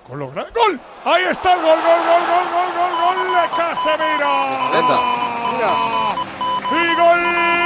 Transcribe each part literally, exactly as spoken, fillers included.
con los grandes. ¡Gol! Ahí está el gol, gol, gol, gol, gol, gol, gol de Casemiro. Mira. Y gol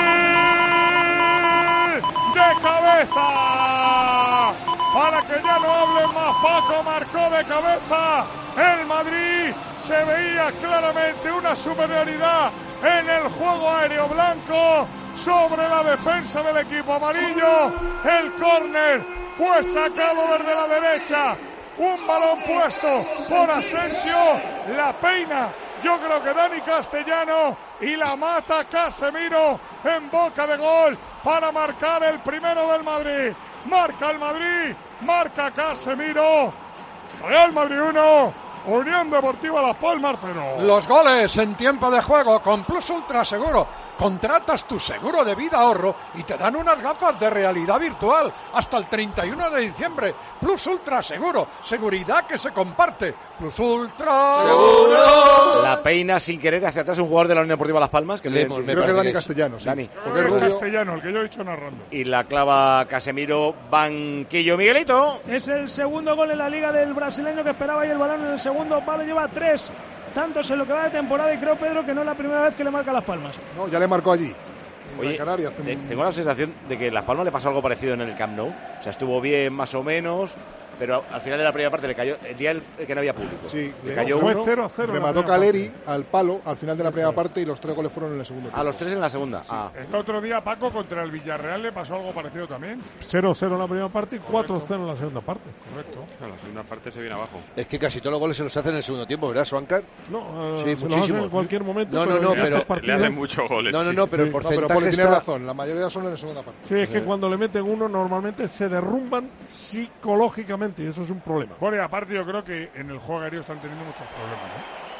de cabeza. Para que ya no hablen más, Paco marcó de cabeza. El Madrid se veía claramente una superioridad en el juego aéreo blanco sobre la defensa del equipo amarillo. El córner fue sacado desde la derecha. Un balón puesto por Asensio. La peina, yo creo que Dani Castellano, y la mata Casemiro en boca de gol para marcar el primero del Madrid. Marca el Madrid, marca Casemiro. Real Madrid uno, Unión Deportiva Las Palmas cero. Los goles en tiempo de juego con Plus Ultra Seguro. Contratas tu seguro de vida ahorro y te dan unas gafas de realidad virtual hasta el treinta y uno de diciembre. Plus Ultra Seguro, seguridad que se comparte. Plus Ultra Seguro. La peina sin querer hacia atrás un jugador de la Unión Deportiva Las Palmas. Que le, Creo me que es Dani es Castellano, sí. Dani. Porque es Castellano, el que yo he dicho narrando. Y la clava Casemiro, banquillo Miguelito. Es el segundo gol en la liga del brasileño que esperaba ahí el balón en el segundo palo. Lleva tres tantos en lo que va de temporada y creo, Pedro, que no es la primera vez que le marca Las Palmas. No, ya le marcó allí. Oye, Canarias, te, tengo la sensación de que Las Palmas le pasó algo parecido en el Camp Nou. O sea, estuvo bien más o menos, pero al final de la primera parte le cayó el día el, el que no había público. Sí, le cayó fue uno. cero a cero. Le mató Caleri al palo al final de la primera parte y los tres goles fueron en el segundo tiempo. A los tres en la segunda. Sí. Ah. El otro día, Paco, contra el Villarreal le pasó algo parecido también. cero cero en la primera parte y cuatro cero en la segunda parte. Correcto. Claro, la segunda parte se viene abajo. Es que casi todos los goles se los hacen en el segundo tiempo, ¿verdad, Suancar? No, sí, se muchísimo. en cualquier momento. No, no, pero no, en pero estos partidos, le hacen muchos goles. No, no, no, pero sí. el porcentaje No, pero Poli tiene está... razón, la mayoría son en la segunda parte. Sí, es que cuando le meten uno normalmente se derrumban psicológicamente y eso es un problema. Bueno, y aparte yo creo que en el juego aéreo están teniendo muchos problemas, ¿no?